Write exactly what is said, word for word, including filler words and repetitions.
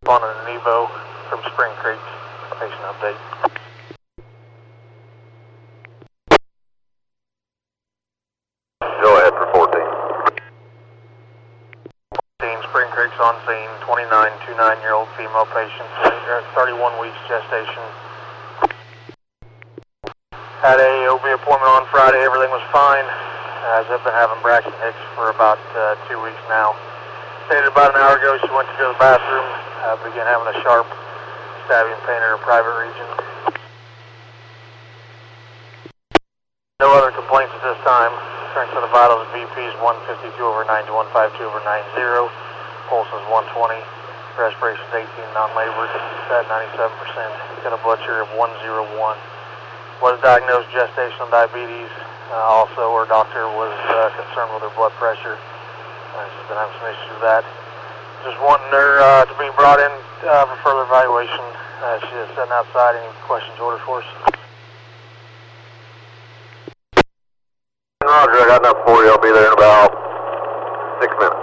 On an Evo from Spring Creek, patient update. Go ahead for fourteen. fourteen, Spring Creek's on scene, twenty-nine, two nine-year-old female patient, thirty-one weeks gestation. Had a O B appointment on Friday, everything was fine. As I've been having Braxton Hicks for about uh, two weeks now. Stated about an hour ago she went to go to the bathroom, uh, began having a sharp stabbing pain in her private region. No other complaints at this time. Strength of the vitals, B P is one fifty-two over ninety, one fifty-two over ninety. Pulse is one twenty. Respiration is eighteen, non-labored, at ninety-seven percent. Got a blood sugar of one oh one. Was diagnosed gestational diabetes. Uh, also, her doctor was uh, concerned with her blood pressure. Uh, she's been having some issues with that. Just wanting her uh, to be brought in uh, for further evaluation. Uh, she is sitting outside. Any questions, orders for us? Roger, I got enough for you. I'll be there in about six minutes.